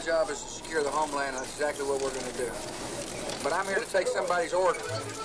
job is to secure the homeland. That's exactly what we're going to do. But I'm here to take somebody's order.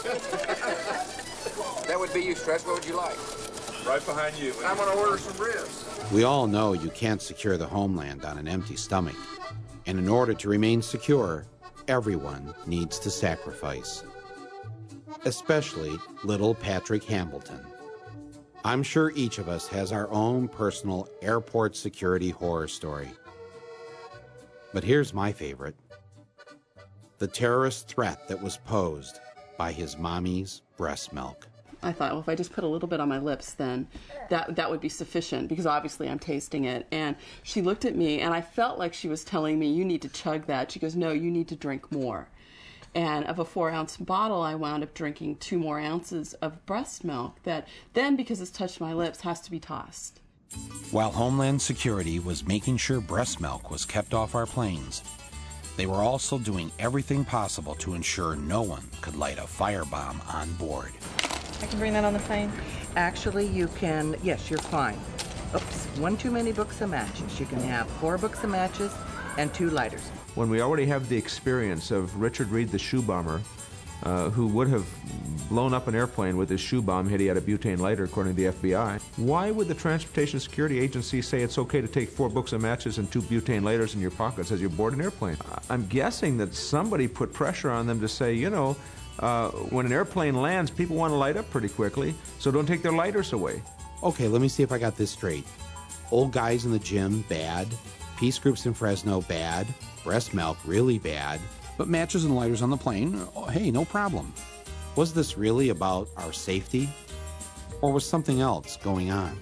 That would be you, Stretch. What would you like? Right behind you. I'm going to order some ribs. We all know you can't secure the homeland on an empty stomach. And in order to remain secure, everyone needs to sacrifice. Especially little Patrick Hambleton. I'm sure each of us has our own personal airport security horror story. But here's my favorite. The terrorist threat that was posed by his mommy's breast milk. I thought, well, if I just put a little bit on my lips, then that would be sufficient, because obviously I'm tasting it. And she looked at me, and I felt like she was telling me, you need to chug that. She goes, no, you need to drink more. And of a 4-ounce bottle, I wound up drinking 2 more ounces of breast milk that then, because it's touched my lips, has to be tossed. While Homeland Security was making sure breast milk was kept off our planes, they were also doing everything possible to ensure no one could light a firebomb on board. I can bring that on the plane? Actually, you can, yes, you're fine. Oops, 1 too many books of matches. You can have 4 books of matches and 2 lighters. When we already have the experience of Richard Reed, the shoe bomber, who would have blown up an airplane with his shoe bomb had he had a butane lighter, according to the FBI, why would the Transportation Security Agency say it's okay to take 4 books of matches and 2 butane lighters in your pockets as you board an airplane? I'm guessing that somebody put pressure on them to say, you know, when an airplane lands, people want to light up pretty quickly, so don't take their lighters away. Okay, let me see if I got this straight. Old guys in the gym, bad. Peace groups in Fresno, bad. Breast milk, really bad. But matches and lighters on the plane, hey, no problem. Was this really about our safety? Or was something else going on?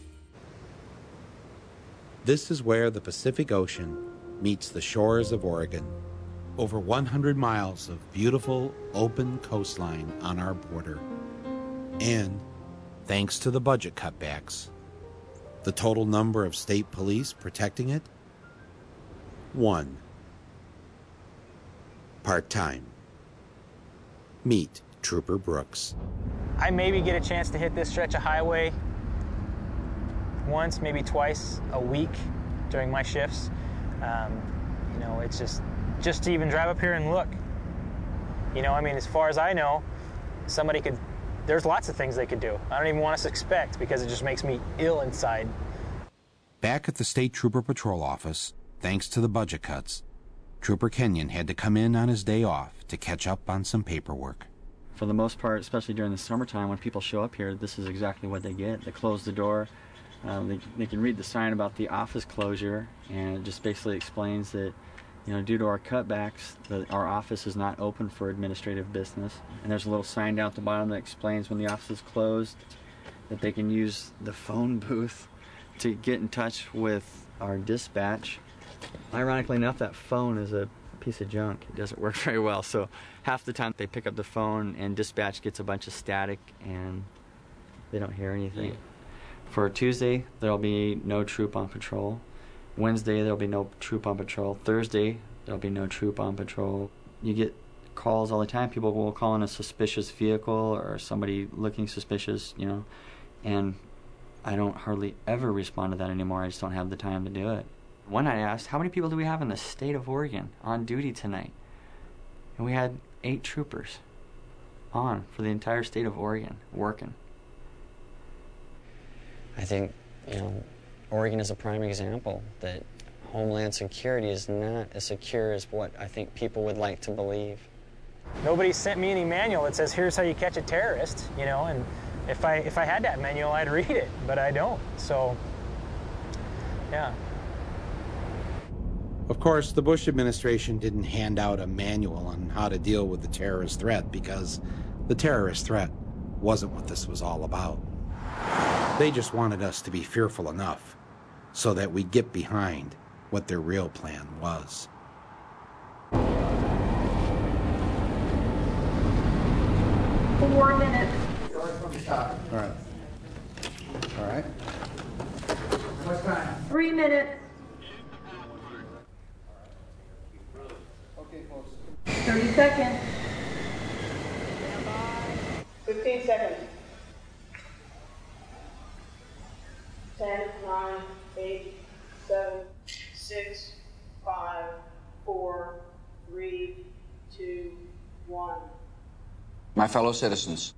This is where the Pacific Ocean meets the shores of Oregon. Over 100 miles of beautiful, open coastline on our border. And, thanks to the budget cutbacks, the total number of state police protecting it? 1. Part-time. Meet Trooper Brooks. I maybe get a chance to hit this stretch of highway once, maybe twice a week during my shifts. You know, it's just to even drive up here and look. You know, I mean, as far as I know, somebody could, there's lots of things they could do. I don't even want to suspect, because it just makes me ill inside. Back at the State Trooper Patrol Office, thanks to the budget cuts, Trooper Kenyon had to come in on his day off to catch up on some paperwork. For the most part, especially during the summertime, when people show up here, this is exactly what they get. They close the door. They can read the sign about the office closure, and it just basically explains that, you know, due to our cutbacks, our office is not open for administrative business. And there's a little sign down at the bottom that explains when the office is closed, that they can use the phone booth to get in touch with our dispatch. Ironically enough, that phone is a piece of junk. It doesn't work very well. So half the time they pick up the phone and dispatch gets a bunch of static and they don't hear anything. Yeah. For Tuesday, there'll be no troop on patrol. Wednesday, there'll be no troop on patrol. Thursday, there'll be no troop on patrol. You get calls all the time. People will call in a suspicious vehicle or somebody looking suspicious, you know, and I don't hardly ever respond to that anymore. I just don't have the time to do it. One night I asked, how many people do we have in the state of Oregon on duty tonight? And we had 8 troopers on for the entire state of Oregon working. I think, you know, Oregon is a prime example that Homeland Security is not as secure as what I think people would like to believe. Nobody sent me any manual that says, here's how you catch a terrorist, you know, and if I had that manual, I'd read it, but I don't, so, yeah. Of course, the Bush administration didn't hand out a manual on how to deal with the terrorist threat, because the terrorist threat wasn't what this was all about. They just wanted us to be fearful enough so that we get behind what their real plan was. 4 minutes. All right. All right. How much time? 3 minutes. Okay, folks. 30 seconds. 15 seconds. 10, 9, 8, 7, 6, 5, 4, 3, 2, 1. My fellow citizens,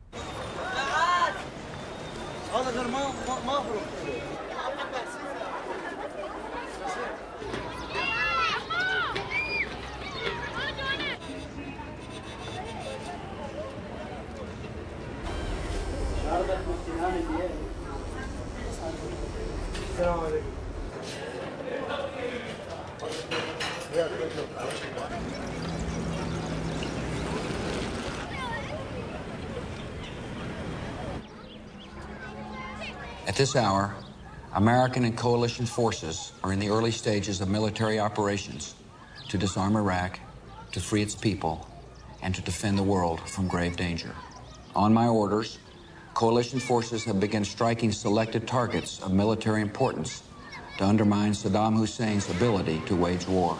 at this hour, American and coalition forces are in the early stages of military operations to disarm Iraq, to free its people, and to defend the world from grave danger. On my orders, coalition forces have begun striking selected targets of military importance to undermine Saddam Hussein's ability to wage war.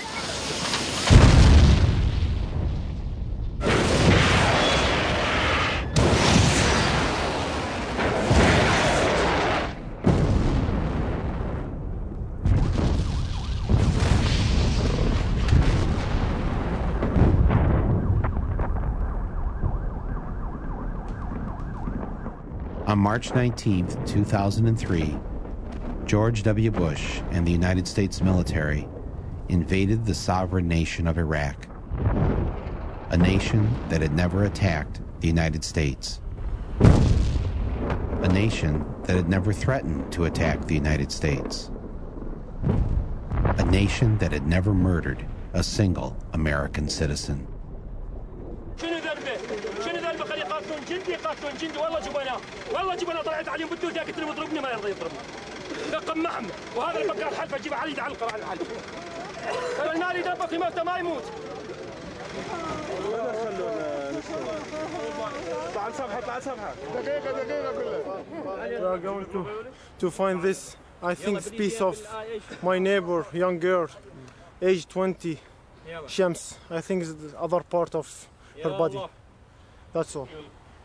On March 19, 2003, George W. Bush and the United States military invaded the sovereign nation of Iraq, a nation that had never attacked the United States, a nation that had never threatened to attack the United States, a nation that had never murdered a single American citizen. جندي قاتلون جندي والله جبنا طلعت عليهم بدو ذاك اللي يضربني ما يرضى يضربني قمعهم وهذا اللي بقى الحلفه جيب علي يعلقه على الحلفه النار يدبك يموت ما يموت طلع صفحه دقيقه We are going to find this, I think, piece of my neighbor, young girl, age 20, Shams. I think it's the other part of her body. That's all.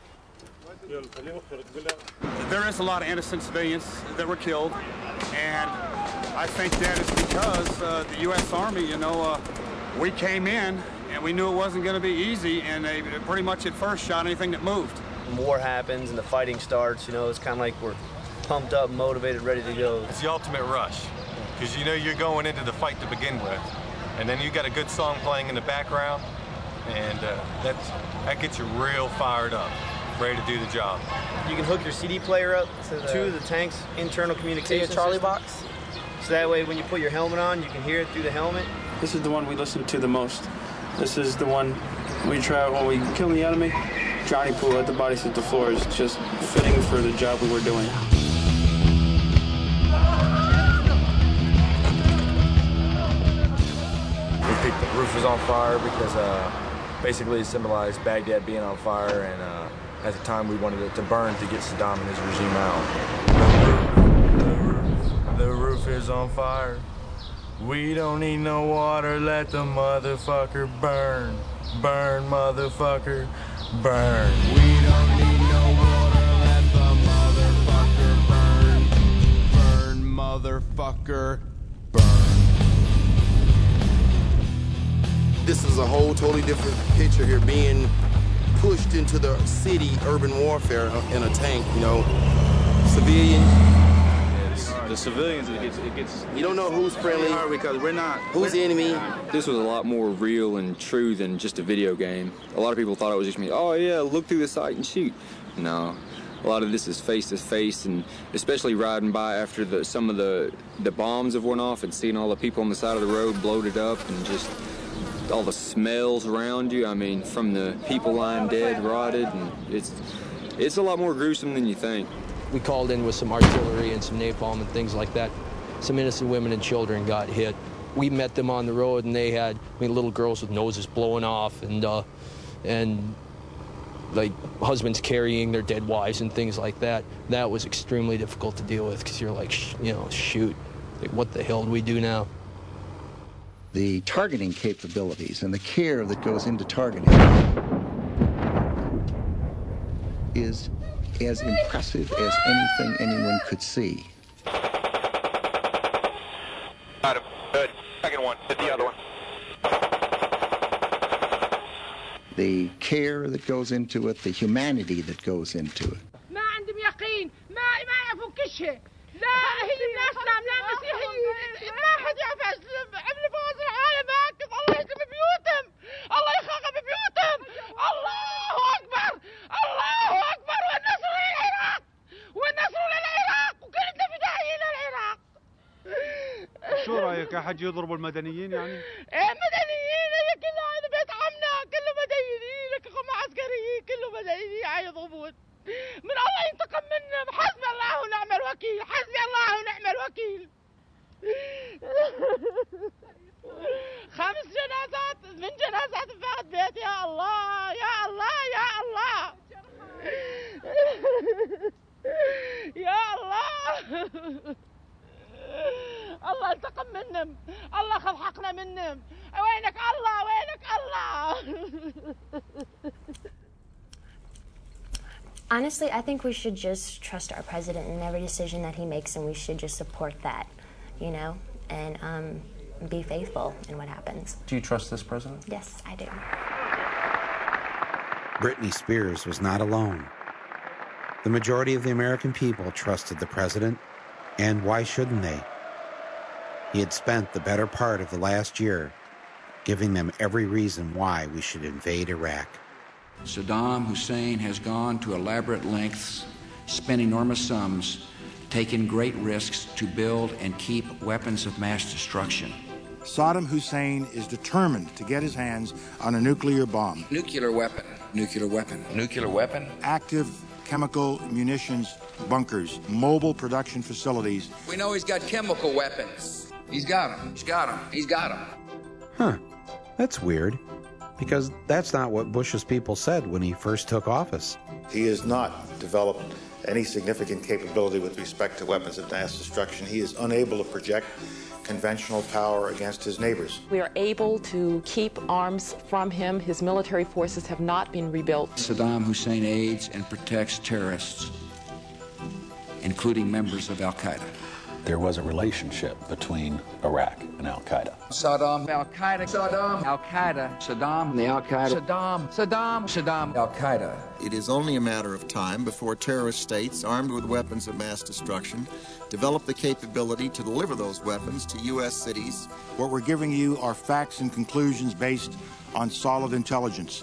There is a lot of innocent civilians that were killed, and I think that is because the U.S. Army, we came in and we knew it wasn't going to be easy, and they pretty much at first shot anything that moved. When war happens and the fighting starts, it's kind of like we're pumped up, motivated, ready to go. It's the ultimate rush, because you're going into the fight to begin with, and then you got a good song playing in the background, and that gets you real fired up, ready to do the job. You can hook your CD player up to the tank's internal communication Charlie box, so that way when you put your helmet on, you can hear it through the helmet. This is the one we listen to the most. This is the one we try when we kill the enemy. Johnny Pool at the body at the floor is just fitting for the job we were doing. We picked the roof was on fire because basically it symbolized Baghdad being on fire, and at the time we wanted it to burn to get Saddam and his regime out. The roof is on fire. We don't need no water, let the motherfucker burn. Burn, motherfucker, burn. We don't need no water, let the motherfucker burn. Burn, motherfucker, burn. This is a whole totally different picture here, being pushed into the city, urban warfare in a tank, civilians. The civilians, it gets. You don't know who's friendly because we're not. Who's the enemy? This was a lot more real and true than just a video game. A lot of people thought it was just me. Oh yeah, look through the sight and shoot. No, a lot of this is face to face, and especially riding by after some of the bombs have went off and seeing all the people on the side of the road bloated up and just all the smells around you. I mean, from the people lying dead, rotted, and it's a lot more gruesome than you think. We called in with some artillery and some napalm and things like that. Some innocent women and children got hit. We met them on the road, and they had little girls with noses blowing off, and like husbands carrying their dead wives and things like that. That was extremely difficult to deal with because you're like, shoot, like, what the hell do we do now? The targeting capabilities and the care that goes into targeting is as impressive as anything anyone could see. Good. Second one. Hit the other one. The care that goes into it, the humanity that goes into it. ما عندهم يقين ما يعرفوا كل شيء لا هي الاسلام لا مسيحيين ما حد يعرف عمل فوز العالم هكذا الله يخرب بيوتهم الله يخرب بيوتهم الله اكبر الله اكبر والنصر للعراق والنصر للعراق وكلنا فدائيين للعراق. شو رايك احد يضرب المدنيين يعني؟ ايه مدنيين هي كلها هذا بيت عمنا كله مدنيين عسكريين كله مدنيين يضربون من الله ينتقم منهم حسبي الله ونعم الوكيل حسبي الله ونعم الوكيل. 5 جنازات من جنازات فقد بيت يا الله يا الله يا الله يا الله الله انتقم منهم الله خذ حقنا منهم وينك الله وينك الله. Honestly, I think we should just trust our president in every decision that he makes, and we should just support that, you know, and be faithful in what happens. Do you trust this president? Yes, I do. Britney Spears was not alone. The majority of the American people trusted the president, and why shouldn't they? He had spent the better part of the last year giving them every reason why we should invade Iraq. Saddam Hussein has gone to elaborate lengths, spent enormous sums, taken great risks to build and keep weapons of mass destruction. Saddam Hussein is determined to get his hands on a nuclear bomb. Nuclear weapon, nuclear weapon, nuclear weapon. Active chemical munitions bunkers, mobile production facilities. We know he's got chemical weapons. He's got them, he's got them, he's got them. Huh, that's weird. Because that's not what Bush's people said when he first took office. He has not developed any significant capability with respect to weapons of mass destruction. He is unable to project conventional power against his neighbors. We are able to keep arms from him. His military forces have not been rebuilt. Saddam Hussein aids and protects terrorists, including members of Al-Qaeda. There was a relationship between Iraq and Al-Qaeda. Saddam, Al-Qaeda, Saddam, Al-Qaeda, Saddam, the Al-Qaeda, Saddam, Al-Qaeda. It is only a matter of time before terrorist states armed with weapons of mass destruction develop the capability to deliver those weapons to U.S. cities. What we're giving you are facts and conclusions based on solid intelligence.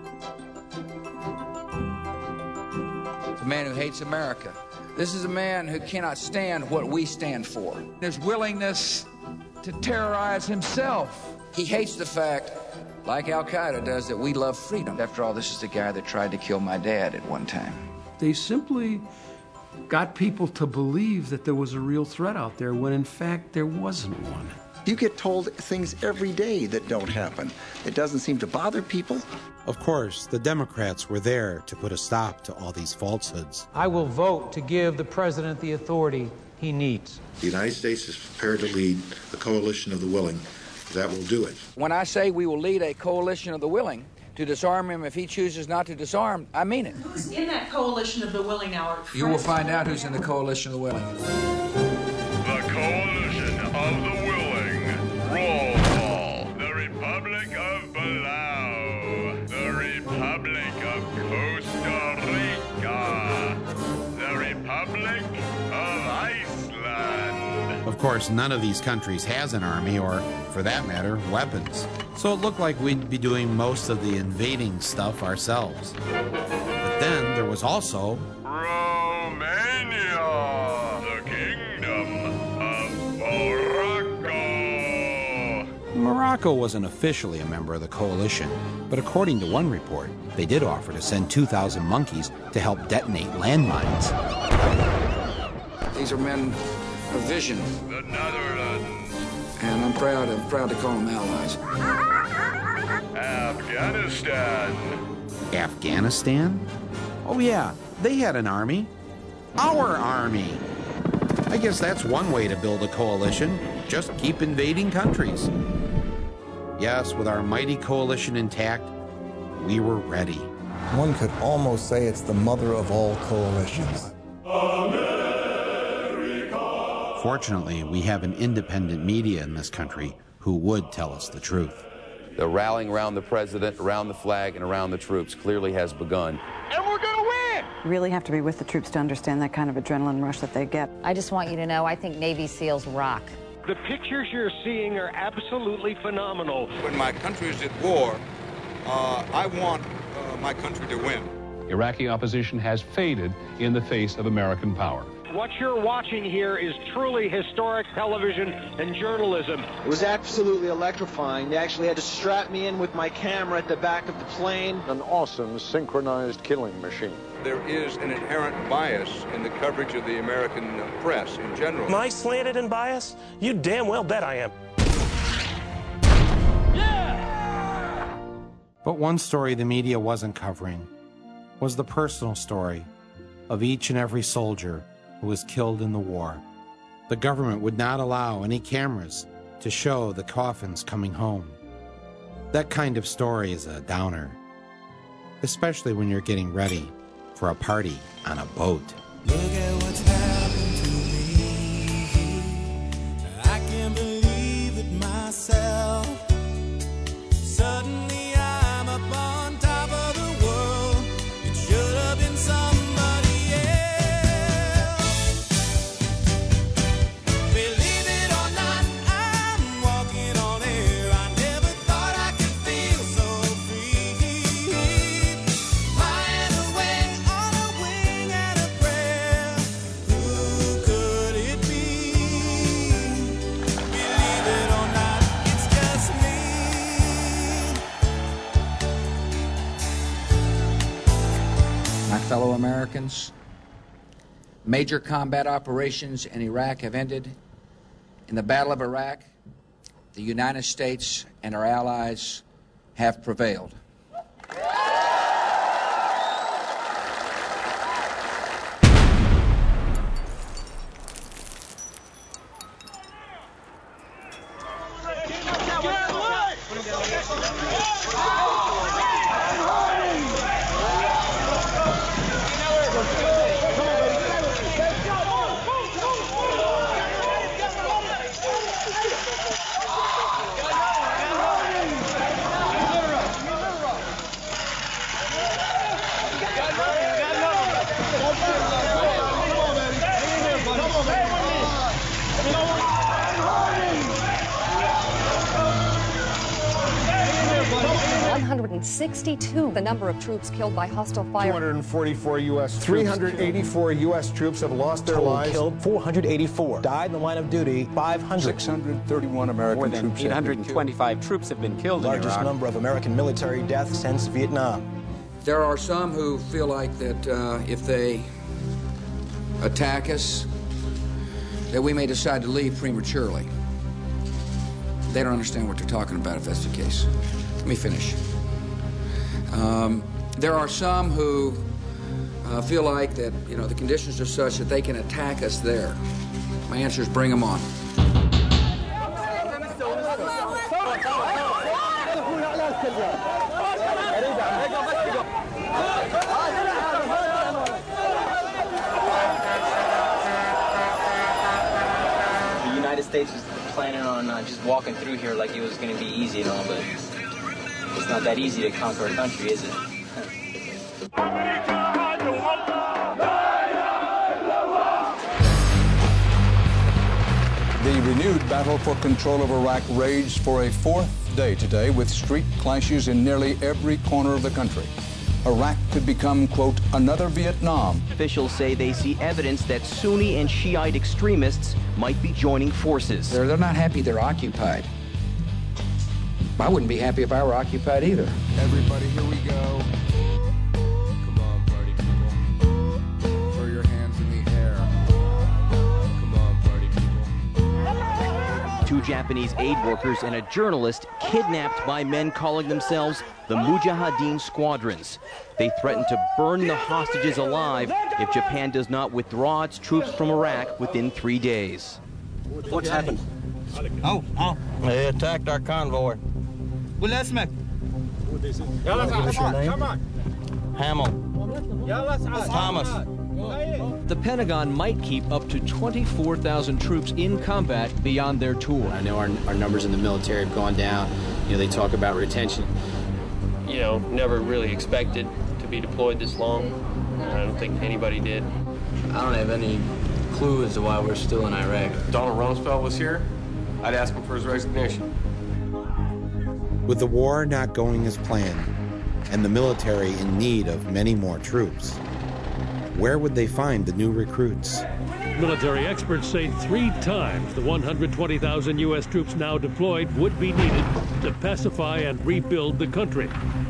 It's a man who hates America. This is a man who cannot stand what we stand for. His willingness to terrorize himself. He hates the fact, like Al-Qaeda does, that we love freedom. After all, this is the guy that tried to kill my dad at one time. They simply got people to believe that there was a real threat out there when in fact there wasn't one. You get told things every day that don't happen. It doesn't seem to bother people. Of course, the Democrats were there to put a stop to all these falsehoods. I will vote to give the president the authority he needs. The United States is prepared to lead a coalition of the willing that will do it. When I say we will lead a coalition of the willing to disarm him if he chooses not to disarm, I mean it. Who's in that coalition of the willing now? You will find out who's in the coalition of the willing. The coalition of the willing. Roll call. The Republic of Palau. The Republic of Costa Rica. The Republic of Iceland. Of course, none of these countries has an army or, for that matter, weapons. So it looked like we'd be doing most of the invading stuff ourselves. But then there was also Romania, the Kingdom of Morocco. Morocco wasn't officially a member of the coalition, but according to one report, they did offer to send 2,000 monkeys to help detonate landmines. These are men of vision. The Netherlands. And I'm proud to call them allies. Afghanistan. Afghanistan? Oh yeah, they had an army. Our army. I guess that's one way to build a coalition. Just keep invading countries. Yes, with our mighty coalition intact, we were ready. One could almost say it's the mother of all coalitions. Fortunately, we have an independent media in this country who would tell us the truth. The rallying around the president, around the flag, and around the troops clearly has begun. And we're going to win! You really have to be with the troops to understand that kind of adrenaline rush that they get. I just want you to know, I think Navy SEALs rock. The pictures you're seeing are absolutely phenomenal. When my country is at war, I want my country to win. Iraqi opposition has faded in the face of American power. What you're watching here is truly historic television and journalism. It was absolutely electrifying. They actually had to strap me in with my camera at the back of the plane. An awesome synchronized killing machine. There is an inherent bias in the coverage of the American press in general. Am I slanted and biased? You damn well bet I am. Yeah! But one story the media wasn't covering was the personal story of each and every soldier who was killed in the war. The government would not allow any cameras to show the coffins coming home. That kind of story is a downer, especially when you're getting ready for a party on a boat. Look at what's happened to me. I can't believe it myself. Suddenly I'm up on top of the world. It should have been somebody else. Believe it or not, I'm walking on air. I never thought I could feel so free. Flying away on a wing and a prayer. Who could it be? Believe it or not, it's just me. My fellow Americans, major combat operations in Iraq have ended. In the Battle of Iraq, the United States and our allies have prevailed. The number of troops killed by hostile fire. 244 U.S. troops. 384 U.S. troops have lost their lives. Killed 484. Died in the line of duty 500. 631 American troops. More than 825 troops have been killed in Iraq. Largest number of American military deaths since Vietnam. There are some who feel like that if they attack us, that we may decide to leave prematurely. They don't understand what they're talking about if that's the case. Let me finish. There are some who feel like that, the conditions are such that they can attack us there. My answer is bring them on. The United States was planning on just walking through here like it was going to be easy and all, but it's not that easy to conquer a country, is it? The renewed battle for control of Iraq raged for a fourth day today with street clashes in nearly every corner of the country. Iraq could become, quote, another Vietnam. Officials say they see evidence that Sunni and Shiite extremists might be joining forces. They're not happy they're occupied. I wouldn't be happy if I were occupied either. Everybody, here we go. Come on, party people. Throw your hands in the air. Come on, party people. Two Japanese aid workers and a journalist kidnapped by men calling themselves the Mujahideen Squadrons. They threaten to burn the hostages alive if Japan does not withdraw its troops from Iraq within 3 days. What's happened? They attacked our convoy. What's your name? Hamill. Thomas. the Pentagon might keep up to 24,000 troops in combat beyond their tour. I know our numbers in the military have gone down. You know, they talk about retention. You know, never really expected to be deployed this long. I don't think anybody did. I don't have any clue as to why we're still in Iraq. If Donald Rumsfeld was here, I'd ask him for his resignation. With the war not going as planned, and the military in need of many more troops, where would they find the new recruits? Military experts say 3 times the 120,000 U.S. troops now deployed would be needed to pacify and rebuild the country.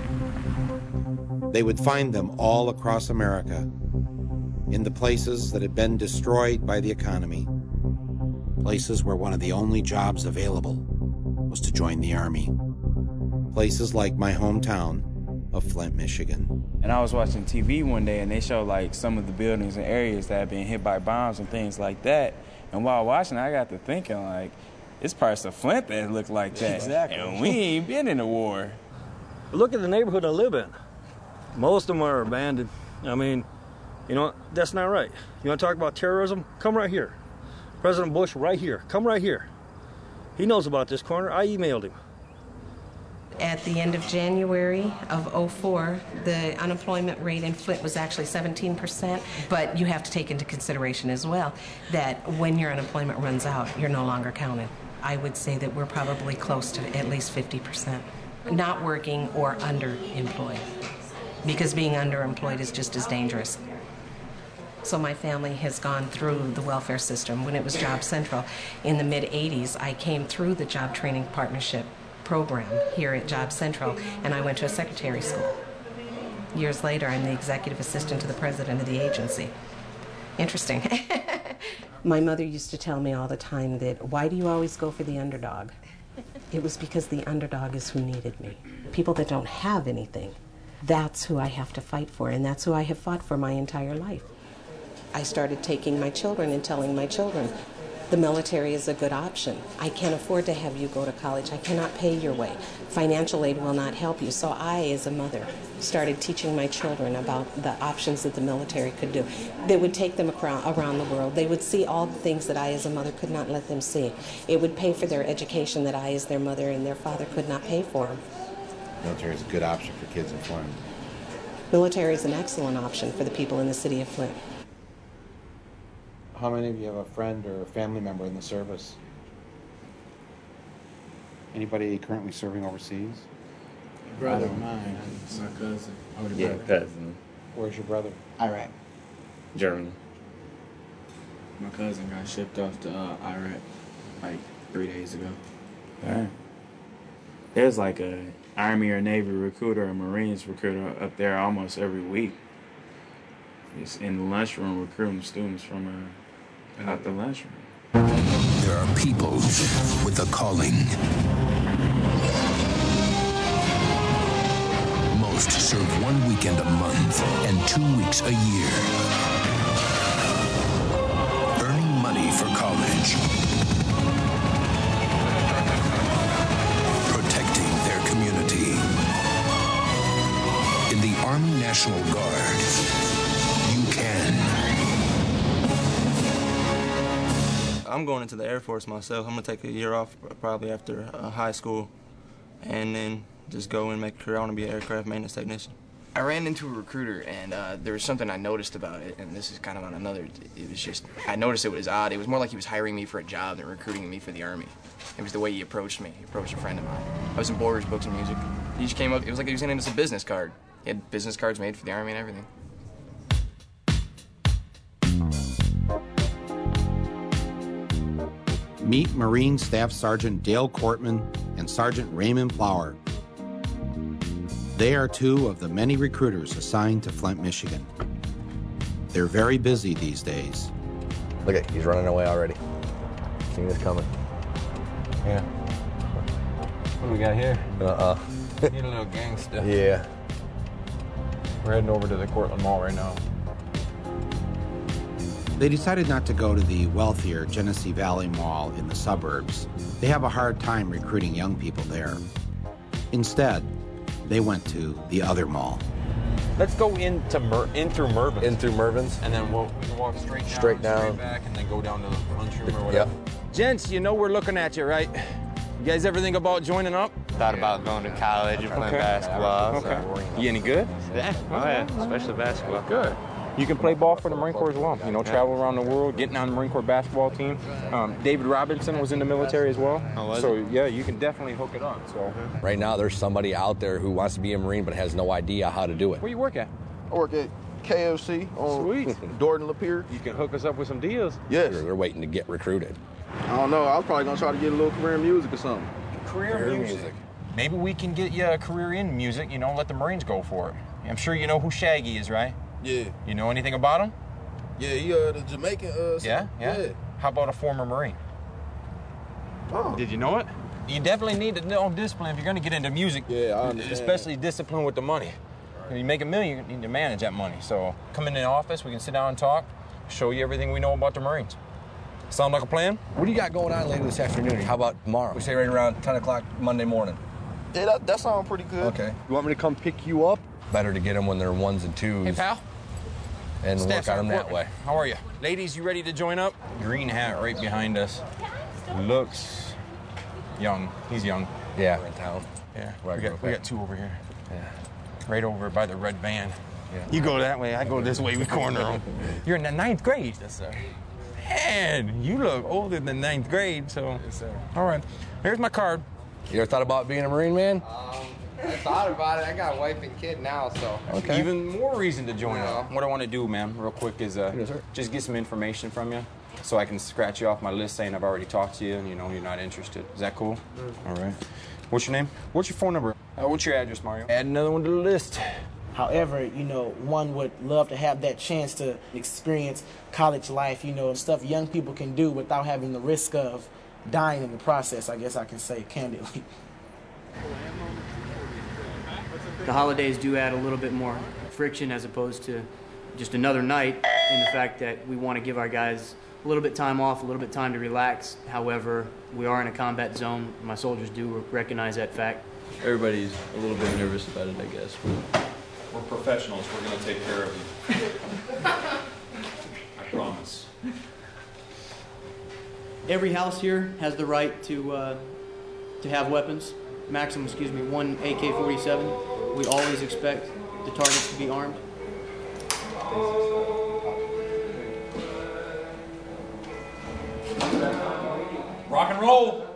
They would find them all across America, in the places that had been destroyed by the economy, places where one of the only jobs available was to join the Army, places like my hometown of Flint, Michigan. And I was watching TV one day, and they showed like some of the buildings and areas that had been hit by bombs and things like that. And while watching, I got to thinking, like, it's parts of Flint that look like that. Exactly. And we ain't been in a war. Look at the neighborhood I live in. Most of them are abandoned. I mean, you know, that's not right. You want to talk about terrorism? Come right here. President Bush right here. Come right here. He knows about this corner. I emailed him. At the end of January of '04, the unemployment rate in Flint was actually 17%, but you have to take into consideration as well that when your unemployment runs out, you're no longer counted. I would say that we're probably close to at least 50% not working or underemployed, because being underemployed is just as dangerous. So my family has gone through the welfare system. When it was Job Central in the mid-'80s, I came through the Job Training Partnership program here at Job Central, and I went to a secretary school. Years later, I'm the executive assistant to the president of the agency. Interesting. My mother used to tell me all the time that, why do you always go for the underdog? It was because the underdog is who needed me. People that don't have anything, that's who I have to fight for, and that's who I have fought for my entire life. I started taking my children and telling my children, the military is a good option. I can't afford to have you go to college. I cannot pay your way. Financial aid will not help you. So I, as a mother, started teaching my children about the options that the military could do. They would take them around the world. They would see all the things that I, as a mother, could not let them see. It would pay for their education that I, as their mother, and their father could not pay for them. Military is a good option for kids in Flint. Military is an excellent option for the people in the city of Flint. How many of you have a friend or a family member in the service? Anybody currently serving overseas? Brother of mine, my cousin. Yeah, cousin. Where's your brother? Iraq. Germany. My cousin got shipped off to Iraq like 3 days ago. Dang. There's like a Army or Navy recruiter or Marines recruiter up there almost every week. It's in the lunchroom recruiting students from out the lunchroom. There are people with a calling. Most serve 1 weekend a month and 2 weeks a year. Earning money for college. Protecting their community. In the Army National Guard, you can. I'm going into the Air Force myself. I'm going to take a year off probably after high school and then just go and make a career. I want to be an aircraft maintenance technician. I ran into a recruiter, and there was something I noticed about it, and this is kind of on another, it was just, I noticed it was odd. It was more like he was hiring me for a job than recruiting me for the Army. It was the way he approached me. He approached a friend of mine. I was in Borders, Books, and Music. He just came up, it was like he was handing us a business card. He had business cards made for the Army and everything. Meet Marine Staff Sergeant Dale Cortman and Sergeant Raymond Flower. They are two of the many recruiters assigned to Flint, Michigan. They're very busy these days. Look at, he's running away already. Seeing this coming. Yeah. What do we got here? Need a little gangster. Yeah. We're heading over to the Cortland Mall right now. They decided not to go to the wealthier Genesee Valley Mall in the suburbs. They have a hard time recruiting young people there. Instead, they went to the other mall. Let's go in through Mervyn's. In through Mervyn's. And then we can walk straight down, straight back, and then go down to the lunchroom or whatever. Yep. Gents, you know we're looking at you, right? You guys ever think about joining up? Thought about going to college and playing basketball. Okay. You any good? Yeah. Oh yeah, especially basketball. Good. You can play ball for the Marine Corps as well. You know, travel around the world, getting on the Marine Corps basketball team. David Robinson was in the military as well. So yeah, you can definitely hook it up. So right now, there's somebody out there who wants to be a Marine but has no idea how to do it. Where you work at? I work at KFC on Dorton Lapeer. You can hook us up with some deals. Yes. They're waiting to get recruited. I don't know. I was probably gonna try to get a little career in music or something. Career music. Maybe we can get you a career in music. You know, let the Marines go for it. I'm sure you know who Shaggy is, right? Yeah. You know anything about him? Yeah, he the Jamaican. Yeah. How about a former Marine? Oh. Did you know it? You definitely need to know discipline if you're going to get into music. Yeah, I understand. Especially discipline with the money. When you make $1 million, you need to manage that money. So come in the office, we can sit down and talk, show you everything we know about the Marines. Sound like a plan? What do you got going on later this afternoon? How about tomorrow? We say right around 10 o'clock Monday morning. Yeah, that sounds pretty good. Okay. You want me to come pick you up? Better to get them when they're 1s and 2s. Hey, pal. And work on them that way. How are you? Ladies, you ready to join up? Green hat right behind us. Looks young. He's young. Yeah. In town. Yeah. We got 2 over here. Yeah. Right over by the red van. Yeah. You go that way, I go this way, we corner them. You're in the 9th grade. Yes, sir. Man, you look older than 9th grade, so. Yes, sir. All right. Here's my card. You ever thought about being a Marine, man? I thought about it. I got a wife and kid now, so. Okay. Even more reason to join up. What I want to do, man, real quick, is just get some information from you so I can scratch you off my list saying I've already talked to you and you know you're not interested. Is that cool? All right. What's your name? What's your phone number? What's your address, Mario? Add another one to the list. However, you know, one would love to have that chance to experience college life, you know, stuff young people can do without having the risk of dying in the process, I guess I can say candidly. The holidays do add a little bit more friction as opposed to just another night, in the fact that we want to give our guys a little bit time off, a little bit time to relax. However, we are in a combat zone. My soldiers do recognize that fact. Everybody's a little bit nervous about it, I guess. We're professionals. We're going to take care of you. I promise. Every house here has the right to have weapons. Maximum, 1 AK-47. We always expect the targets to be armed. Rock and roll.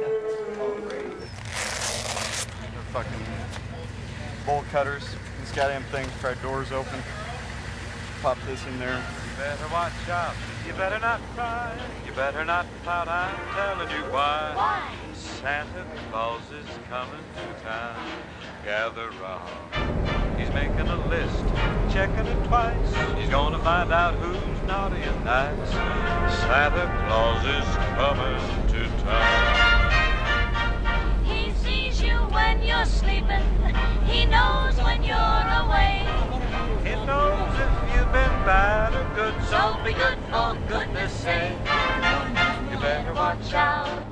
Fucking bolt cutters. These goddamn things pry doors open. Pop this in there. You better watch out. You better not cry. You better not pout. I'm telling you why. Why? Santa Claus is coming to town. Gather round. He's making a list, checking it twice. He's gonna find out who's naughty and nice. Santa Claus is coming to town. He sees you when you're sleeping. He knows when you're away. He knows if you've been bad or good, so be good for goodness sake. You better watch out.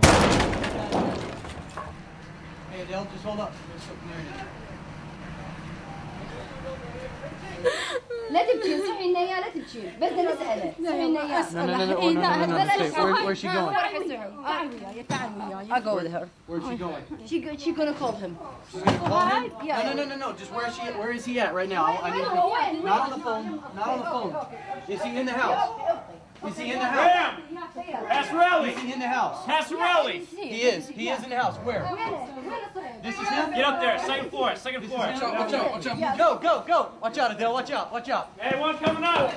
Hey, Adele, just hold up. لا تبكي صحي لنا اياه لا تبكي بس بدنا نسأله صحي لنا اياه No. Where's she going? I'll go with her. Where's she going? She's gonna call him. She's gonna call him? Yeah. No. Just where is he at right now? I need to, not on the phone. Not on the phone. Is he in the house? Is he in the house? Bam! Pasquarelli! Is he in the house? Pasquarelli! He is. He is in the house. Where? This is him? Get up there, second floor. Watch out. Go. Watch out, Adele. Watch out. Hey, one coming up.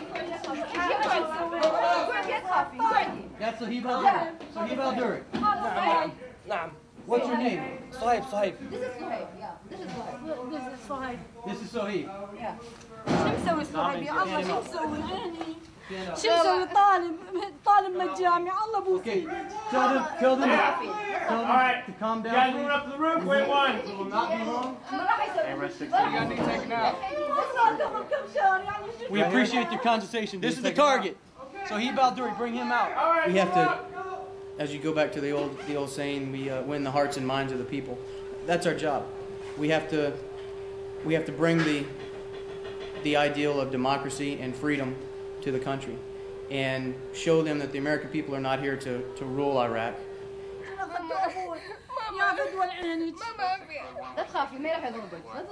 That's Sahib Al-Duri. Sahib Al-Duri. What's your name? Sahib. This is Suhaib, yeah. This is Suhaib. This is Sahib. Yeah. شو مسوي صاحبي الله شو مسوي شو مسوي طالب من الجامعة الله بوكي Tell them to calm down. Guys, moving up to the roof. Wait one. It will not be long. We appreciate your condescension. This is the target. Sahib Al-Duri, bring him out. We have to, as you go back to the old saying, we win the hearts and minds of the people. That's our job. We have to bring the the ideal of democracy and freedom to the country and show them that the American people are not here to rule Iraq. لا تخافي ما راح يضربك لا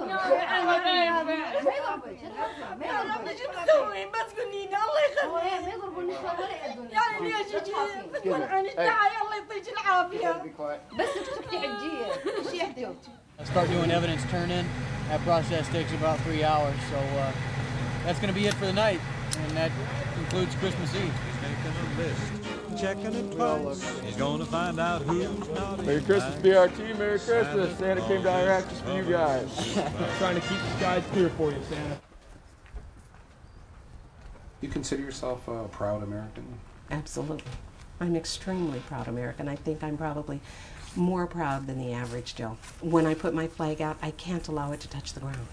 تضربك بس قولينا الله يخليك ما يضربوني يعني ليش يجي عيني تعالي الله يعطيك العافيه بس تسكتي حجيه ايش يحدث. Start doing evidence turn-in. That process takes about 3 hours, so that's going to be it for the night, and that concludes Christmas Eve. Making a list, checking it twice. He's going to find out who's not. Merry Christmas, BRT. Merry Christmas. Santa came to Iraq just for you guys. Trying to keep the skies clear for you, Santa. You consider yourself a proud American? Absolutely. I'm extremely proud American. I think I'm probably more proud than the average Joe. When I put my flag out, I can't allow it to touch the ground,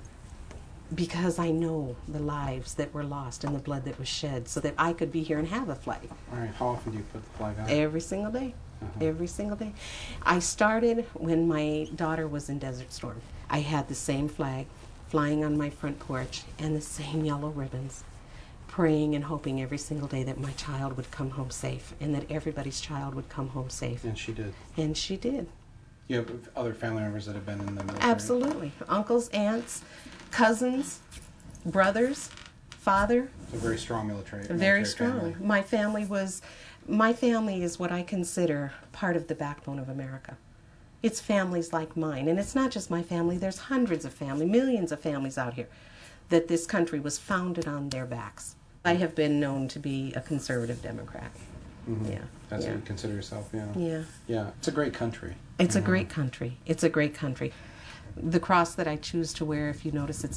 because I know the lives that were lost and the blood that was shed so that I could be here and have a flag. All right, how often do you put the flag out? Every single day. Every single day. I started when my daughter was in Desert Storm. I had the same flag flying on my front porch and the same yellow ribbons, praying and hoping every single day that my child would come home safe and that everybody's child would come home safe. And she did. And she did. You have other family members that have been in the military? Absolutely. Uncles, aunts, cousins, brothers, father. It's a very strong military. Very strong. Family. My family is what I consider part of the backbone of America. It's families like mine, and it's not just my family. There's hundreds of families, millions of families out here that this country was founded on their backs. I have been known to be a conservative Democrat. Yeah. That's what you consider yourself, yeah. Yeah. Yeah. It's a great country. It's a great country. It's a great country. The cross that I choose to wear, if you notice, it's a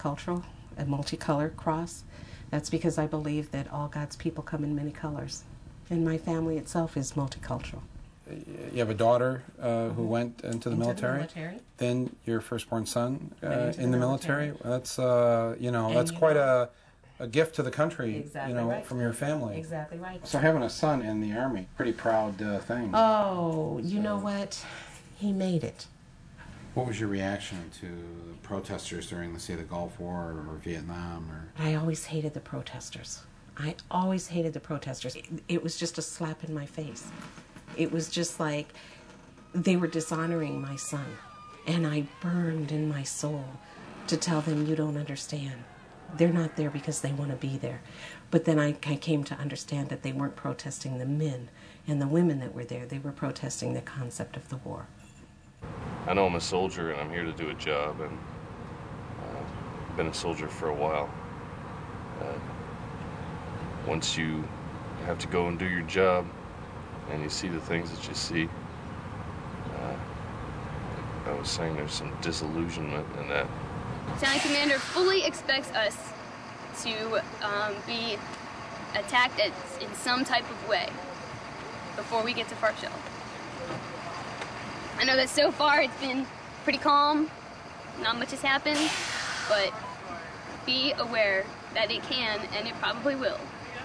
multicolor cross. That's because I believe that all God's people come in many colors. And my family itself is multicultural. You have a daughter who went into the military. Then your firstborn son in the military. That's that's quite a gift to the country. Exactly right. From your family. Exactly right. So having a son in the Army, pretty proud thing. Oh, you know what? He made it. What was your reaction to the protesters during, let's say, the Gulf War or Vietnam? I always hated the protesters. I always hated the protesters. It was just a slap in my face. It was just like they were dishonoring my son. And I burned in my soul to tell them, you don't understand. They're not there because they want to be there. But then I came to understand that they weren't protesting the men and the women that were there. They were protesting the concept of the war. I know I'm a soldier and I'm here to do a job, and I've been a soldier for a while. Once you have to go and do your job and you see the things that you see, I was saying there's some disillusionment in that. Lieutenant Commander fully expects us to be attacked in some type of way before we get to Farshell. I know that so far it's been pretty calm, not much has happened, but be aware that it can and it probably will.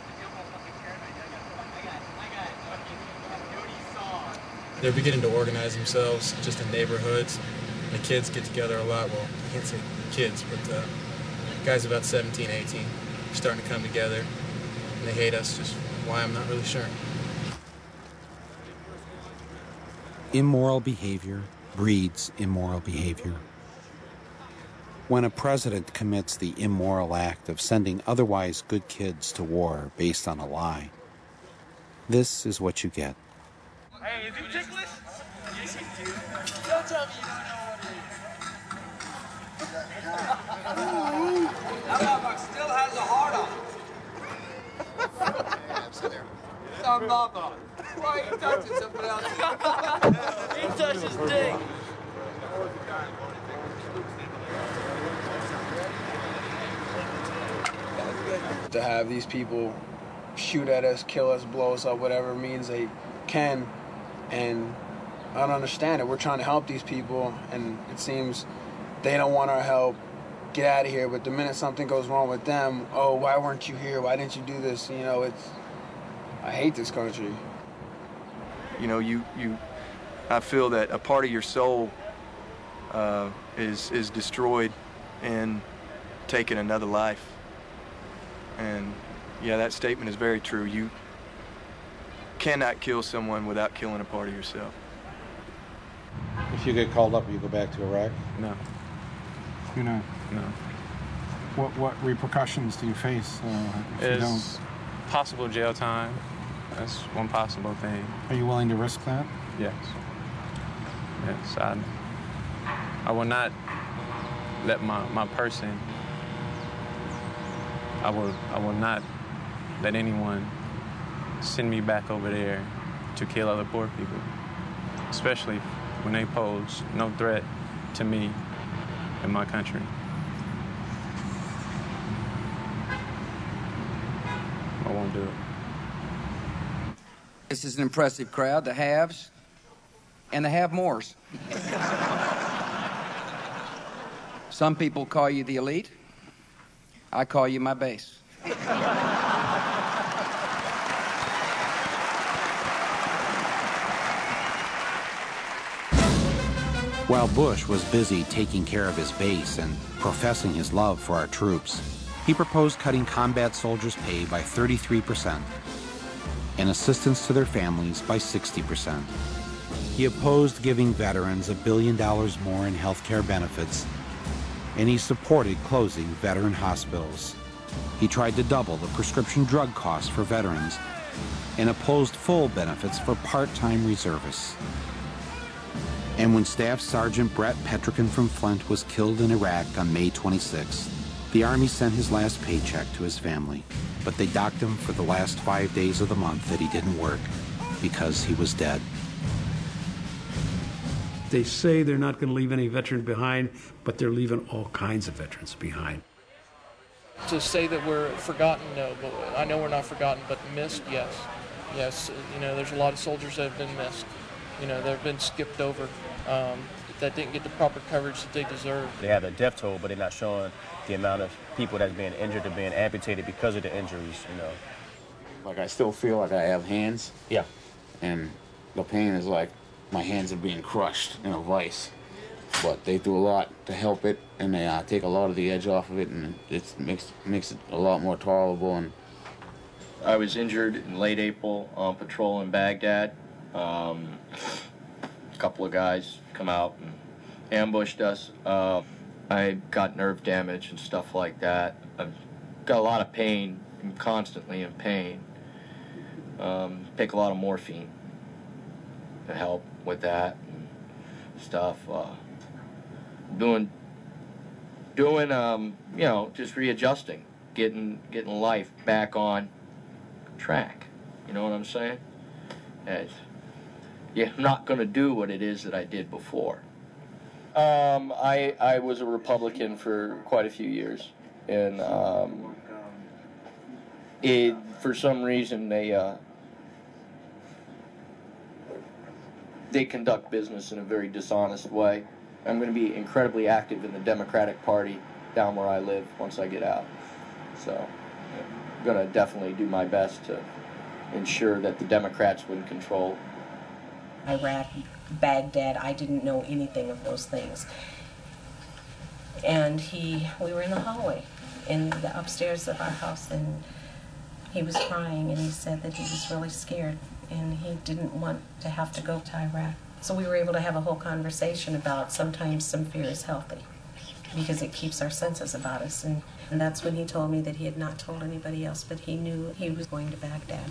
They're beginning to organize themselves just in neighborhoods. And the kids get together a lot. Well, I can't say kids, but guys about 17, 18 are starting to come together. And they hate us, just why I'm not really sure. Immoral behavior breeds immoral behavior. When a president commits the immoral act of sending otherwise good kids to war based on a lie, this is what you get. Hey, is it ticklish? Yes, you do. Don't tell me you don't know what it is. That motherfucker still has a heart on it. Some mama. Why are you touching somebody else? He touched his dick. To have these people shoot at us, kill us, blow us up, whatever means they can, and I don't understand it. We're trying to help these people, and it seems they don't want our help. Get out of here. But the minute something goes wrong with them, oh, why weren't you here? Why didn't you do this? You know, I hate this country. You know, I feel that a part of your soul is destroyed, and taking another life. And yeah, that statement is very true. You cannot kill someone without killing a part of yourself. If you get called up, you go back to Iraq? No. You're not? No. What repercussions do you face if you don't? Possible jail time. That's one possible thing. Are you willing to risk that? Yes. Yes, I will not let my person, I will not let anyone send me back over there to kill other poor people, especially when they pose no threat to me and my country. I won't do it. This is an impressive crowd, the haves and the have-mores. Some people call you the elite. I call you my base. While Bush was busy taking care of his base and professing his love for our troops, he proposed cutting combat soldiers' pay by 33% and assistance to their families by 60%. He opposed giving veterans $1 billion more in health care benefits, and he supported closing veteran hospitals. He tried to double the prescription drug costs for veterans and opposed full benefits for part-time reservists. And when Staff Sergeant Brett Petrikin from Flint was killed in Iraq on May 26th, the Army sent his last paycheck to his family, but they docked him for the last 5 days of the month that he didn't work because he was dead. They say they're not going to leave any veteran behind, but they're leaving all kinds of veterans behind. To say that we're forgotten, no, but I know we're not forgotten, but missed, yes. Yes, you know, there's a lot of soldiers that have been missed. You know, they've been skipped over, that didn't get the proper coverage that they deserve. They have the death toll, but they're not showing the amount of people that's being injured or being amputated because of the injuries, you know. Like, I still feel like I have hands. Yeah. And the pain is like my hands are being crushed in a vice. But they do a lot to help it, and they take a lot of the edge off of it, and it makes it a lot more tolerable. And I was injured in late April on patrol in Baghdad. A couple of guys come out and ambushed us. I got nerve damage and stuff like that. I've got a lot of pain. I'm constantly in pain. Take a lot of morphine to help with that and stuff. Doing, you know, just readjusting, getting life back on track. You know what I'm saying? Yeah, I'm not going to do what it is that I did before. I was a Republican for quite a few years, and for some reason they conduct business in a very dishonest way. I'm going to be incredibly active in the Democratic Party down where I live once I get out. So I'm going to definitely do my best to ensure that the Democrats win control. Iraq, Baghdad, I didn't know anything of those things. And we were in the hallway in the upstairs of our house, and he was crying, and he said that he was really scared and he didn't want to have to go to Iraq. So we were able to have a whole conversation about sometimes some fear is healthy because it keeps our senses about us. And that's when he told me that he had not told anybody else, but he knew he was going to Baghdad.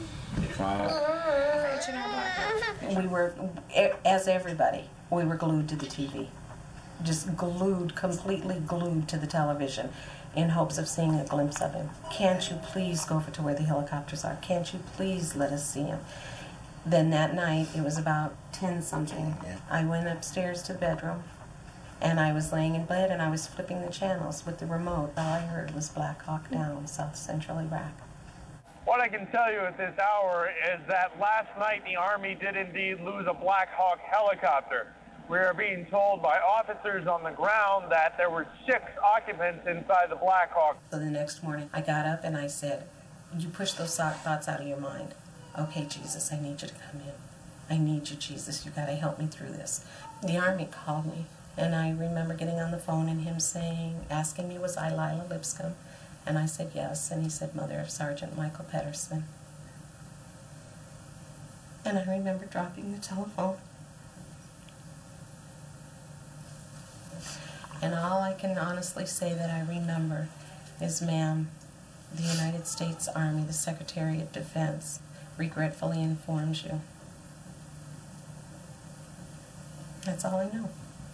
We were, as everybody, we were glued to the TV. Just glued, completely glued to the television in hopes of seeing a glimpse of him. Can't you please go over to where the helicopters are? Can't you please let us see him? Then that night, it was about 10-something, I went upstairs to the bedroom, and I was laying in bed, and I was flipping the channels with the remote. All I heard was Black Hawk Down, South Central Iraq. What I can tell you at this hour is that last night the Army did indeed lose a Black Hawk helicopter. We are being told by officers on the ground that there were 6 occupants inside the Black Hawk. So the next morning, I got up and I said, you push those thoughts out of your mind. Okay, Jesus, I need you to come in. I need you, Jesus. You got to help me through this. The Army called me And I remember getting on the phone and him asking me, was I Lila Lipscomb? And I said yes, and he said, mother of Sergeant Michael Pedersen. And I remember dropping the telephone. And all I can honestly say that I remember is, ma'am, the United States Army, the Secretary of Defense, regretfully informs you. That's all I know.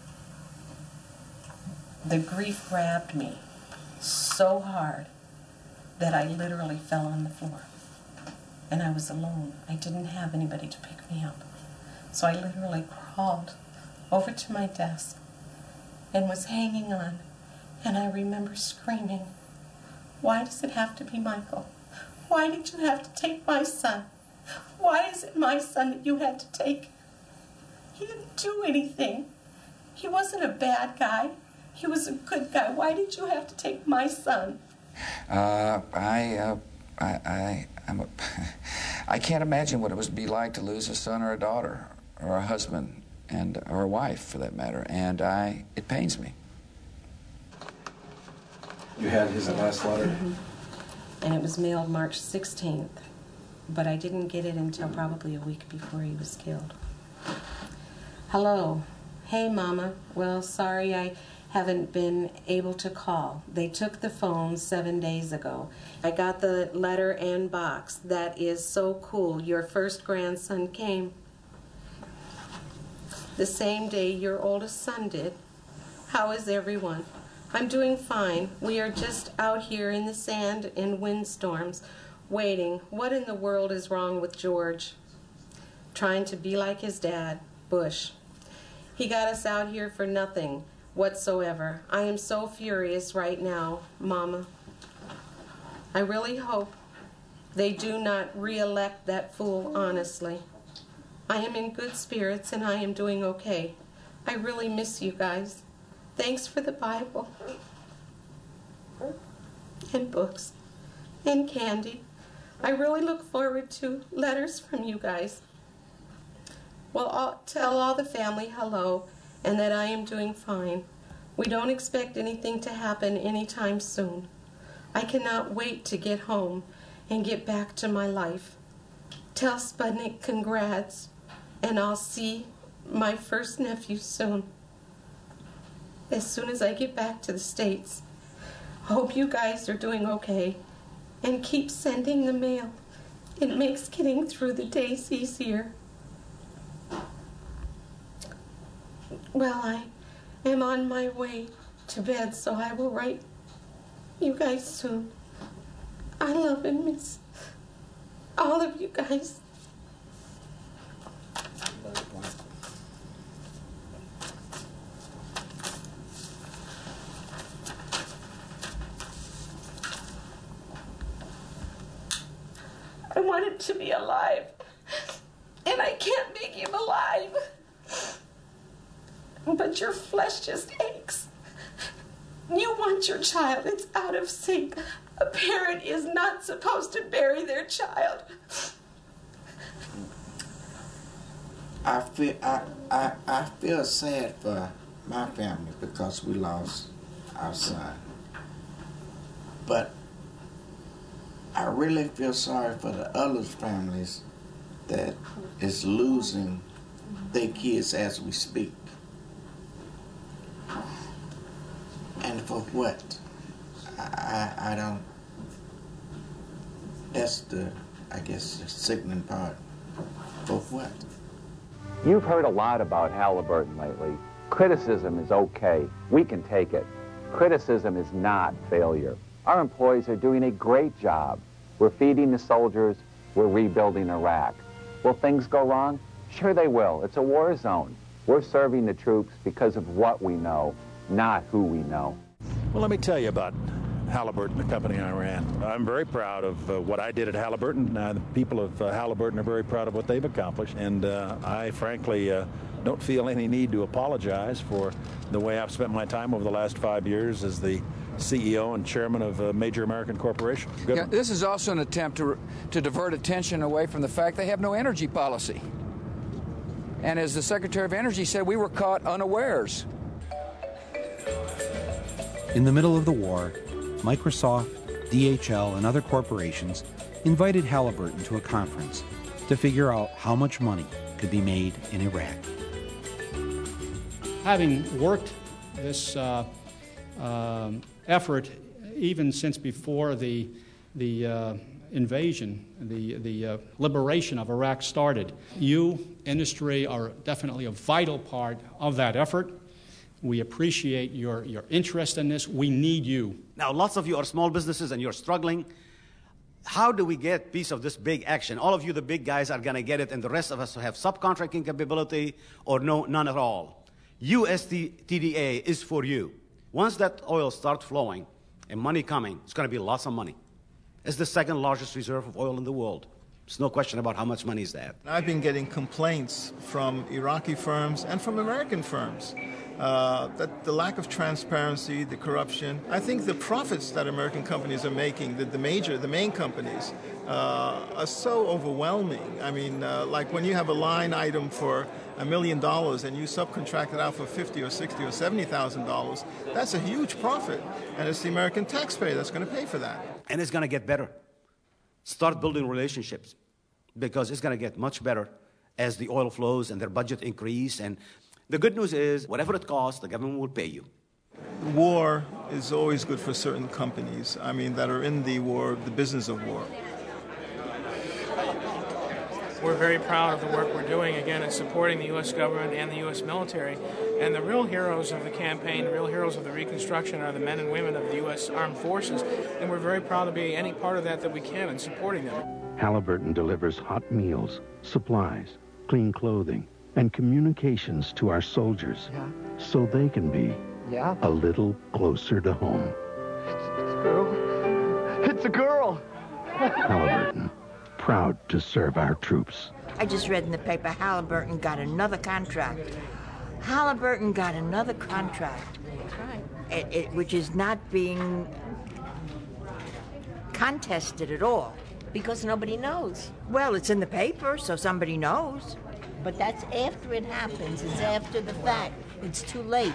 The grief grabbed me so hard that I literally fell on the floor. And I was alone. I didn't have anybody to pick me up. So I literally crawled over to my desk and was hanging on. And I remember screaming, why does it have to be Michael? Why did you have to take my son? Why is it my son that you had to take? He didn't do anything. He wasn't a bad guy. He was a good guy. Why did you have to take my son? I can't imagine what it would be like to lose a son or a daughter or a husband or a wife, for that matter, and it pains me. You had his last letter? Mm-hmm. And it was mailed March 16th, but I didn't get it until probably a week before he was killed. Hello. Hey, Mama. Well, sorry I haven't been able to call. They took the phone 7 days ago. I got the letter and box. That is so cool. Your first grandson came the same day your oldest son did. How is everyone? I'm doing fine. We are just out here in the sand in windstorms, waiting. What in the world is wrong with George? Trying to be like his dad, Bush. He got us out here for nothing whatsoever. I am so furious right now, Mama. I really hope they do not re-elect that fool, honestly. I am in good spirits and I am doing okay. I really miss you guys. Thanks for the Bible and books and candy. I really look forward to letters from you guys. Well, I'll tell all the family hello and that I am doing fine. We don't expect anything to happen anytime soon. I cannot wait to get home and get back to my life. Tell Sputnik congrats, and I'll see my first nephew soon. As soon as I get back to the States. Hope you guys are doing okay, and keep sending the mail. It makes getting through the days easier. Well, I am on my way to bed, so I will write you guys soon. I love and miss all of you guys. I want him to be alive, and I can't make him alive. But your flesh just aches. You want your child. It's out of sync. A parent is not supposed to bury their child. I feel sad for my family because we lost our son. But I really feel sorry for the other families that is losing their kids as we speak. And for what? I don't. That's I guess, the sickening part. For what? You've heard a lot about Halliburton lately. Criticism is okay. We can take it. Criticism is not failure. Our employees are doing a great job. We're feeding the soldiers. We're rebuilding Iraq. Will things go wrong? Sure they will. It's a war zone. We're serving the troops because of what we know, not who we know. Well, let me tell you about Halliburton, the company I ran. I'm very proud of what I did at Halliburton. The people of Halliburton are very proud of what they've accomplished, and I frankly don't feel any need to apologize for the way I've spent my time over the last 5 years as the CEO and chairman of a major American corporation. Yeah, this is also an attempt to divert attention away from the fact they have no energy policy. And as the Secretary of Energy said, we were caught unawares. In the middle of the war, Microsoft, DHL, and other corporations invited Halliburton to a conference to figure out how much money could be made in Iraq. Having worked this effort even since before the invasion, the liberation of Iraq started, you, industry, are definitely a vital part of that effort. We appreciate your interest in this. We need you. Now, lots of you are small businesses and you're struggling. How do we get piece of this big action? All of you, the big guys, are going to get it, and the rest of us who have subcontracting capability or none at all. USTDA is for you. Once that oil starts flowing and money coming, it's going to be lots of money. It's the second largest reserve of oil in the world. There's no question about how much money is that. I've been getting complaints from Iraqi firms and from American firms that the lack of transparency, the corruption, I think the profits that American companies are making, the main companies, are so overwhelming. I mean, like when you have a line item for $1 million and you subcontract it out for $50,000 or $60,000 or $70,000, that's a huge profit. And it's the American taxpayer that's going to pay for that. And it's going to get better. Start building relationships, because it's going to get much better as the oil flows and their budget increase. And the good news is, whatever it costs, the government will pay you. War is always good for certain companies, I mean, that are in the war, the business of war. We're very proud of the work we're doing, again, in supporting the U.S. government and the U.S. military. And the real heroes of the campaign, the real heroes of the Reconstruction are the men and women of the U.S. Armed Forces. And we're very proud to be any part of that we can in supporting them. Halliburton delivers hot meals, supplies, clean clothing, and communications to our soldiers so they can be a little closer to home. It's a girl. Halliburton, proud to serve our troops. I just read in the paper Halliburton got another contract. Halliburton got another contract. That's right. Which is not being contested at all. Because nobody knows. Well, it's in the paper, so somebody knows. But that's after it happens. It's after the fact. It's too late.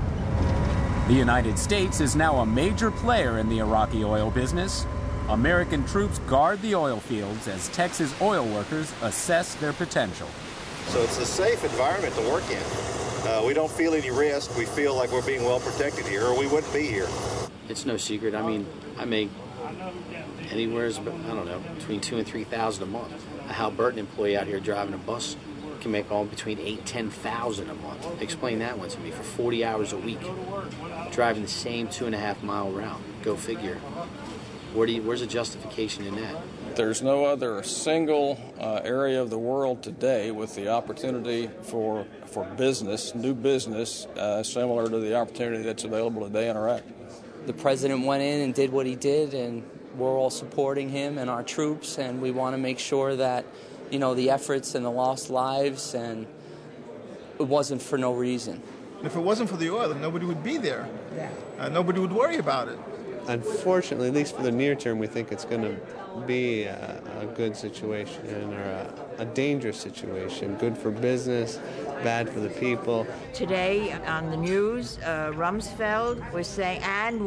The United States is now a major player in the Iraqi oil business. American troops guard the oil fields as Texas oil workers assess their potential. So it's a safe environment to work in. We don't feel any risk. We feel like we're being well protected here, or we wouldn't be here. It's no secret. I mean, I make anywhere, I don't know, between $2,000 and $3,000 a month. A Halliburton employee out here driving a bus can make all between $8,000 and $10,000 a month. Explain that one to me. For 40 hours a week, driving the same 2.5-mile route. Go figure. Where's the justification in that? There's no other single area of the world today with the opportunity for business, new business, similar to the opportunity that's available today in Iraq. The president went in and did what he did, and we're all supporting him and our troops, and we want to make sure that, the efforts and the lost lives, and it wasn't for no reason. If it wasn't for the oil, nobody would be there. Nobody would worry about it. Unfortunately, at least for the near term, we think it's going to be a good situation or a dangerous situation. Good for business, bad for the people. Today on the news, Rumsfeld was saying, and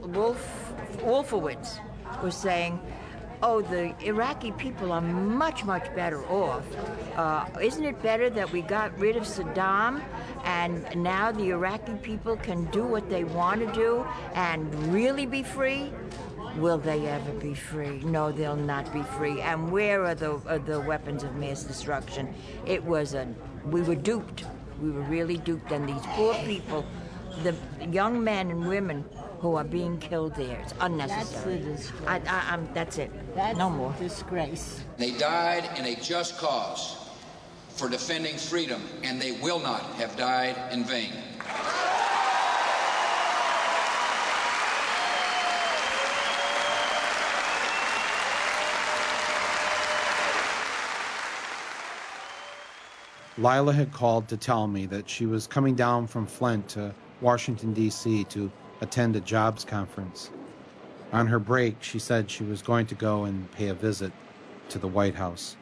Wolfowitz was saying, oh, the Iraqi people are much, much better off. Isn't it better that we got rid of Saddam and now the Iraqi people can do what they want to do and really be free? Will they ever be free? No, they'll not be free. And where are the weapons of mass destruction? We were duped. We were really duped. And these poor people, the young men and women who are being killed there, it's unnecessary. That's the disgrace. That's it. That's no more. Disgrace. They died in a just cause for defending freedom, and they will not have died in vain. Lila had called to tell me that she was coming down from Flint to Washington, D.C. to attend a jobs conference. On her break, she said she was going to go and pay a visit to the White House.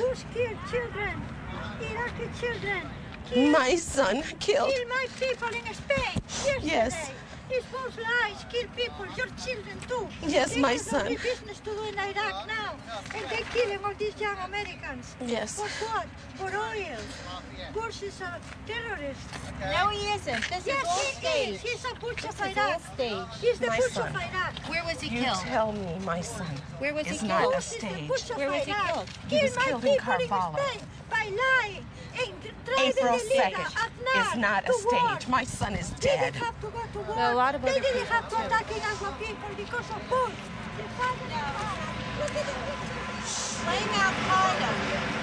Who's killed children? Iraqi children. My son killed. Kill my people in Spain. Yesterday. Yes. These false lies kill people, your children too. Yes, my They son. have no business to do in Iraq now. And they're killing all these young Americans. Yes. For what? For oil. Bush is a terrorist. No, he isn't. This is all Yes, he staged. is. He's a Bush of This is Iraq. all staged. He's the My Bush son. of Iraq. Where was he You killed? tell me, my son. Where was he is killed? not a Bush is the stage. Bush of Where was he Iraq. killed? He Kill was my killed in people Karbala. Spain by lying. And driving April the leader 2nd Aznar is not a to war. stage. My son is They dead. didn't have to go to war. Well, a lot of they other didn't people have to too. attacking our people because of Bush. The father look at it. Blame Al Qaeda.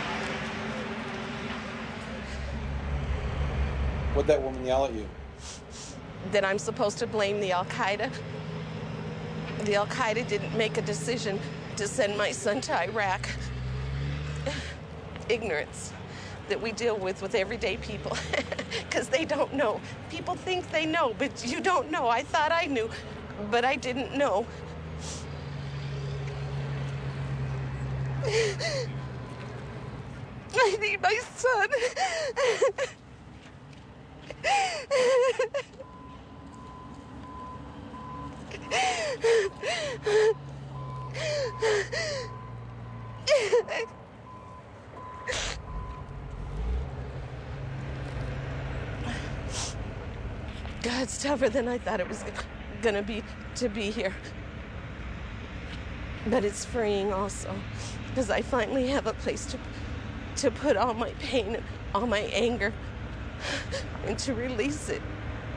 What'd that woman yell at you? That I'm supposed to blame the Al-Qaeda. The Al-Qaeda didn't make a decision to send my son to Iraq. Ignorance that we deal with everyday people, because they don't know. People think they know, but you don't know. I thought I knew, but I didn't know. I need my son. God, it's tougher than I thought it was gonna be to be here. But it's freeing also, because I finally have a place to put all my pain and all my anger and to release it.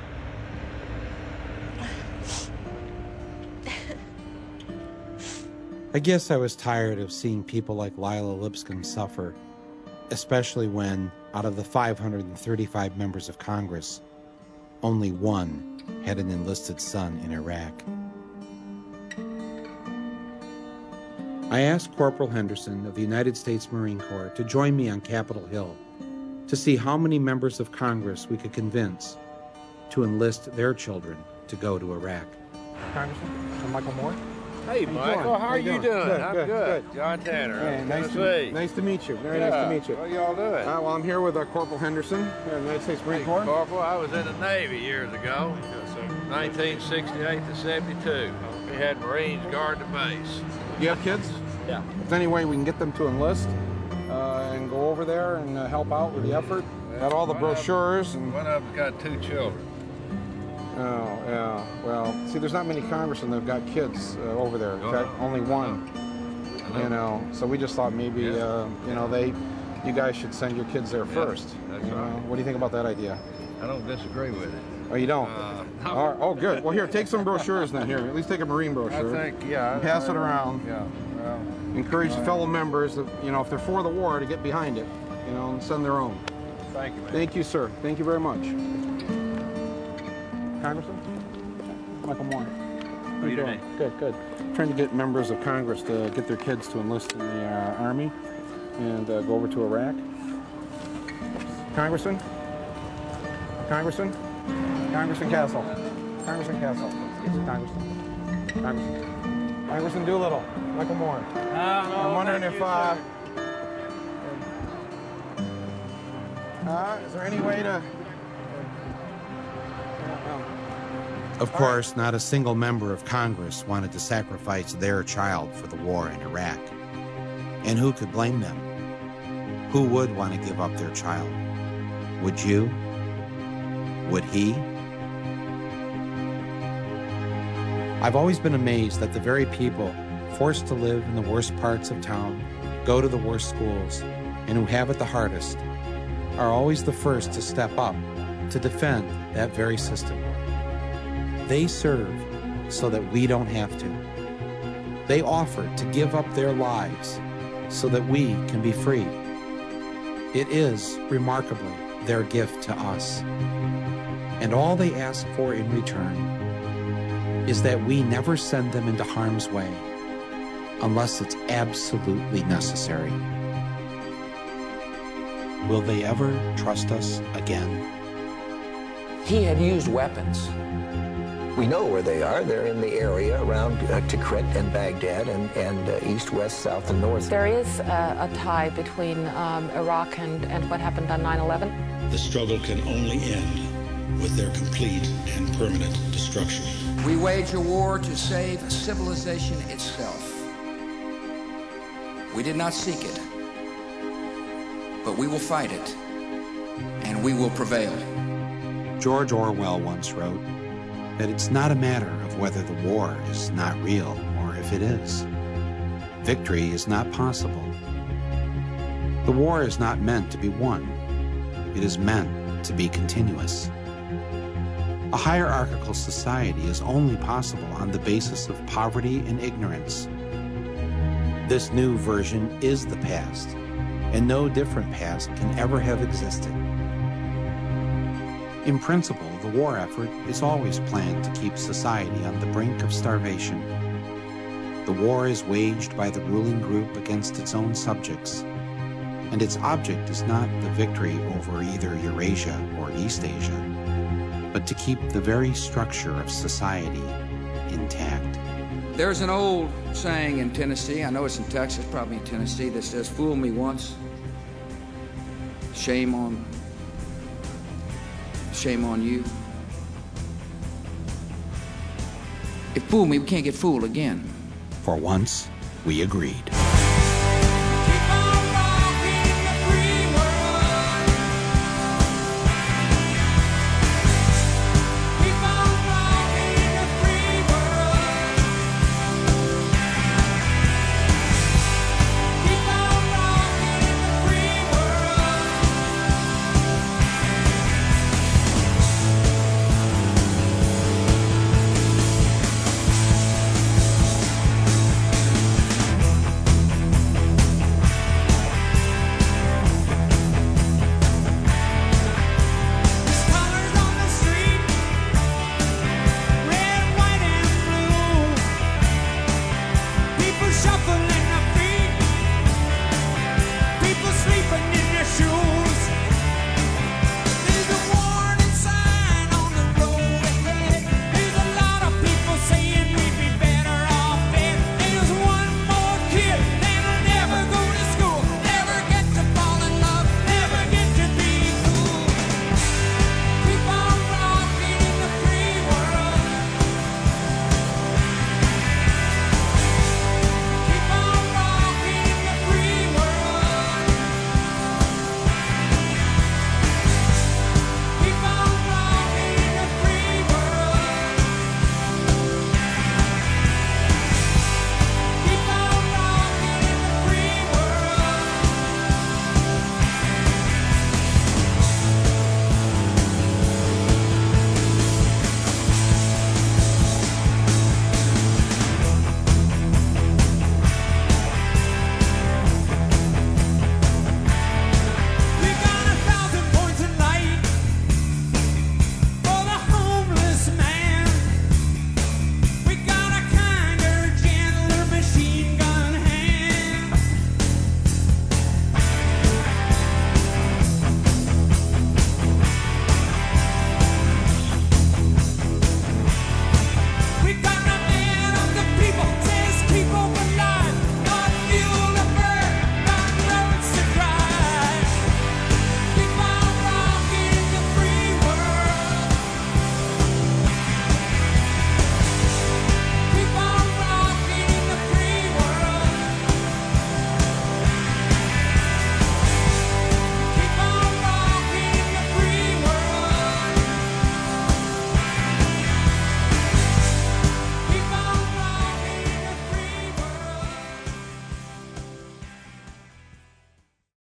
I guess I was tired of seeing people like Lila Lipscomb suffer, especially when, out of the 535 members of Congress, only one had an enlisted son in Iraq. I asked Corporal Henderson of the United States Marine Corps to join me on Capitol Hill to see how many members of Congress we could convince to enlist their children to go to Iraq. Congressman, I'm Michael Moore. Hey, Michael, how are you doing? I'm good. John Tanner. Hey, nice to meet you. Very nice to meet you. What y'all doing? Well, I'm here with Corporal Henderson, United States Marine Corps. Corporal, I was in the Navy years ago, 1968 to 72. We had Marines guard the base. You have kids? Yeah. If there's any way we can get them to enlist and go over there and help out with the effort. Got all the brochures. One of them's got 2 children. Oh, yeah. Well, see, there's not many congressmen that have got kids over there. In fact, only one. You know, so we just thought maybe, you know, you guys should send your kids there first. That's right. What do you think about that idea? I don't disagree with it. Oh, you don't? No. All right. Oh, good. Well, here, take some brochures then. Here, at least take a Marine brochure. I think, yeah. And pass it around. Yeah. Well, encourage fellow members, that, you know, if they're for the war, to get behind it, you know, and send their own. Thank you, man. Thank you, sir. Thank you very much. Congressman? Michael Moore. How you doing? Good, good. Trying to get members of Congress to get their kids to enlist in the Army and go over to Iraq. Congressman? Congressman? Congressman Castle. Congressman Castle. Congressman. Congressman Doolittle. Michael Moore. I'm wondering if, is there any way to... Of course, not a single member of Congress wanted to sacrifice their child for the war in Iraq. And who could blame them? Who would want to give up their child? Would you? Would he? I've always been amazed that the very people forced to live in the worst parts of town, go to the worst schools, and who have it the hardest, are always the first to step up to defend that very system. They serve so that we don't have to. They offer to give up their lives so that we can be free. It is, remarkably, their gift to us. And all they ask for in return is that we never send them into harm's way unless it's absolutely necessary. Will they ever trust us again? He had used weapons. We know where they are. They're in the area around Tikrit and Baghdad and east, west, south, and north. There is a tie between Iraq and what happened on 9/11. The struggle can only end with their complete and permanent destruction. We wage a war to save civilization itself. We did not seek it, but we will fight it, and we will prevail. George Orwell once wrote that it's not a matter of whether the war is not real or if it is. Victory is not possible. The war is not meant to be won. It is meant to be continuous. A hierarchical society is only possible on the basis of poverty and ignorance. This new version is the past, and no different past can ever have existed. In principle, the war effort is always planned to keep society on the brink of starvation. The war is waged by the ruling group against its own subjects, and its object is not the victory over either Eurasia or East Asia, but to keep the very structure of society intact. There's an old saying in Tennessee, I know it's in Texas, probably in Tennessee, that says, "Fool me once, shame on you." If fool me, we can't get fooled again. For once, we agreed.